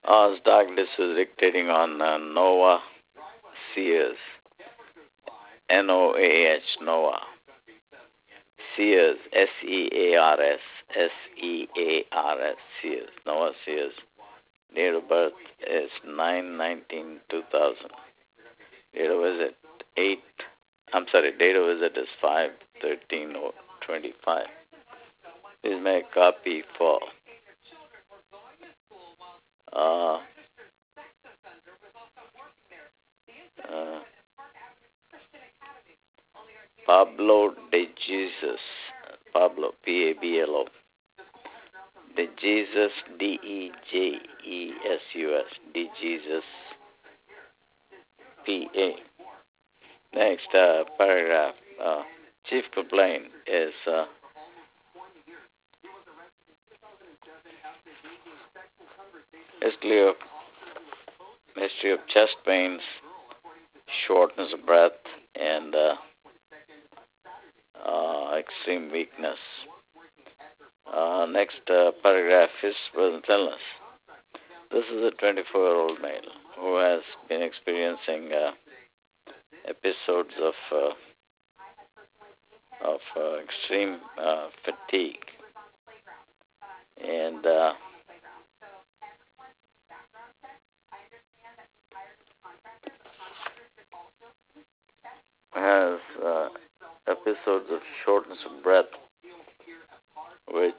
Stock list is dictating on Nova Sears. Noah. Noah. Sears. Sears. Sears. Sears. Noah Sears. Date of birth is 9/19/2000. Date of visit 8. Date of visit is 5/13/25. Please make a copy for uh, uh, Pablo de Jesus. Pablo, Pablo. De Jesus, Dejesus. De Jesus, PA. Next paragraph. Chief complaint is history of chest pains, shortness of breath, and extreme weakness. Next paragraph is present illness. This is a 24-year-old male who has been experiencing episodes of extreme fatigue and has episodes of shortness of breath, which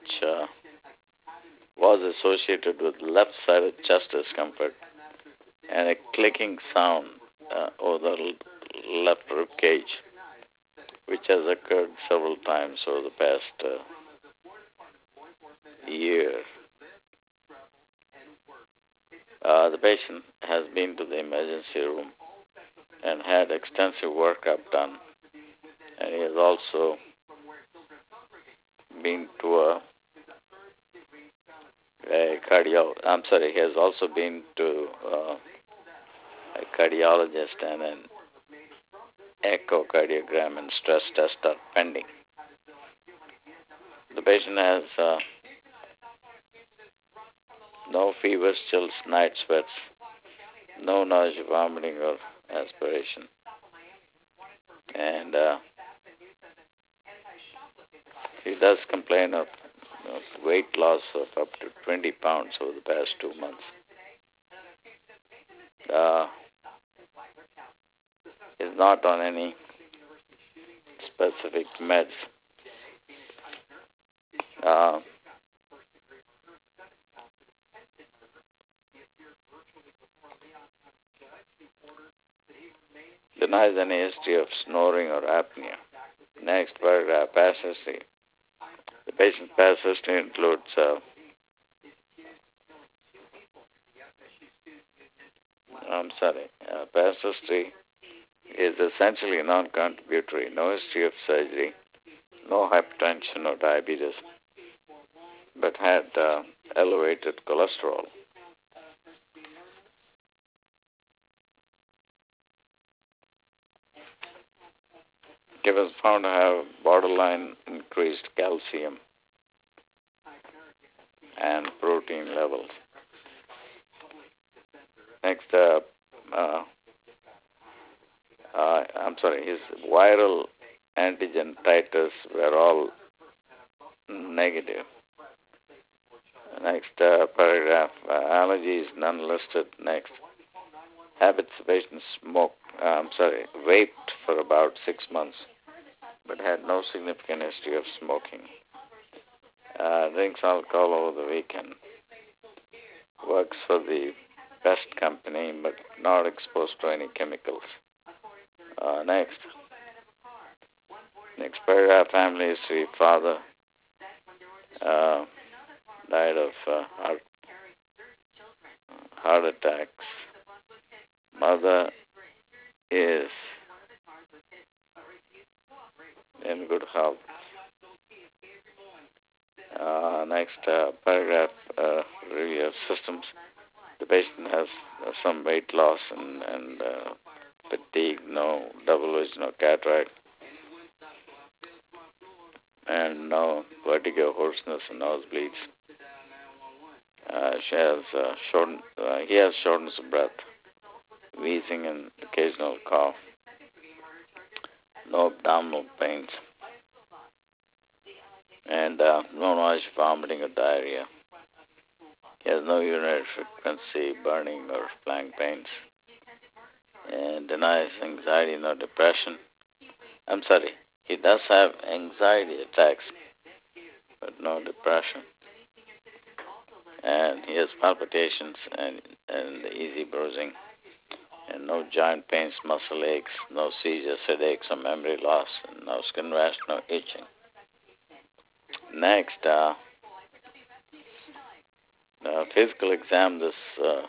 was associated with left-sided chest discomfort and a clicking sound over the left rib cage, which has occurred several times over the past year. The patient has been to the emergency room and had extensive workup done, and he has also been to he has also been to a cardiologist, and an echocardiogram and stress test are pending. The patient has no fever, chills, night sweats, no nausea, vomiting, or aspiration. And he does complain of weight loss of up to 20 pounds over the past 2 months. Is not on any specific meds. Denies any history of snoring or apnea. Next paragraph, past history. The patient's past history includes past history is essentially non-contributory. No history of surgery, no hypertension or diabetes, but had elevated cholesterol. He was found to have borderline increased calcium and protein levels. Next, his viral antigen titers were all negative. Next paragraph, allergies none listed. Next, habits, patient vaped for about 6 months, but had no significant history of smoking. Drinks alcohol over the weekend. Works for the best company, but not exposed to any chemicals. Next family history. Father died of heart attacks. Mother is in good health. Next paragraph, review of systems. The patient has some weight loss and fatigue, no double vision or cataract, and no vertigo, hoarseness, and nosebleeds. he has shortness of breath, wheezing and occasional cough, no abdominal pains, and no noise, vomiting, or diarrhea. He has no urinary frequency, burning, or flank pains, and denies anxiety, no depression. I'm sorry, he does have anxiety attacks, but no depression. And he has palpitations and easy bruising, and no joint pains, muscle aches, no seizures, headaches, or memory loss, and no skin rash, no itching. Next, physical exam. This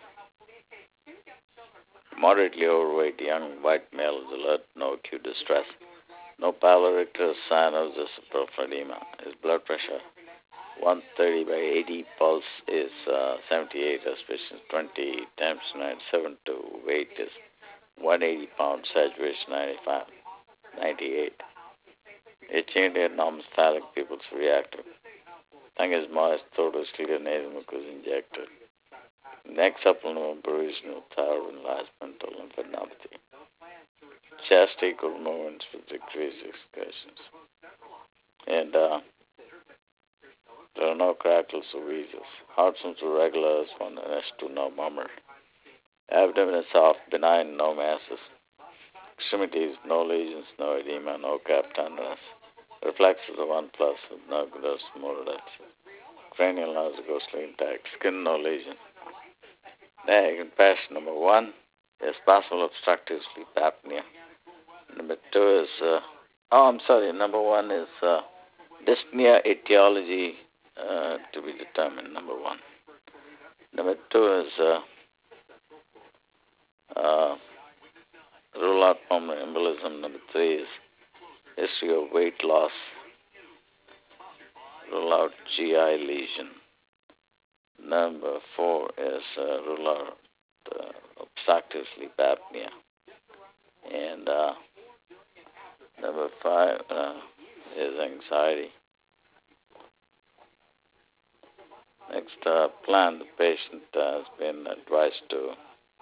moderately overweight young white male is alert, no acute distress, no pallor, sign of this peripheral edema. His blood pressure 130 by 80, pulse is 78, respiration 20 times 97 to weight is 180 pounds, saturation 98. Itching at non-phthallic pupils reactive. Tongue is moist, throat is clear, nasal mucus injected. Neck supplement provisional thyroid and last mental lymphadenopathy. Chest equal movements with decreased excursions. And there are no crackles or wheezes. Heart sounds are regular as one and S2 no murmur. Abdomen is soft, benign, no masses. Extremities, no lesions, no edema, no cap tenderness. Reflexes are 1+, with no gross motor deficit. Cranial nerves are ghostly intact. Skin, no lesion. Passion number 1 is possible obstructive sleep apnea. Number 2 is, number 1 is dyspnea etiology to be determined, number 1. Number 2 is rule out pulmonary embolism. Number 3 is history of weight loss. Rule out GI lesion. Number 4 is rule out obstructive sleep apnea. And number 5 is anxiety. Next plan, the patient has been advised to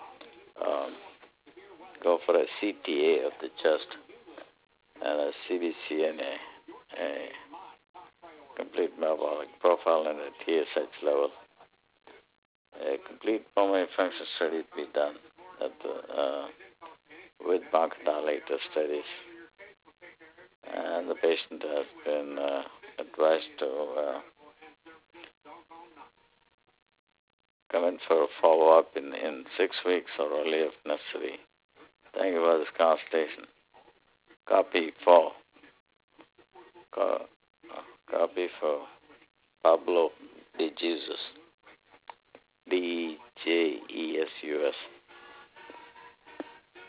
go for a CTA of the chest and a CBC and a complete metabolic profile and a TSH level. A complete pulmonary function study to be done at with bronchodilator studies. And the patient has been advised to come in for a follow-up in 6 weeks or earlier if necessary. Thank you for this consultation. Copy for Pablo de Jesus. DJESUS.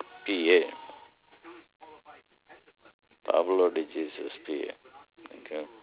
PA. Pablo de Jesus, PA. Thank you.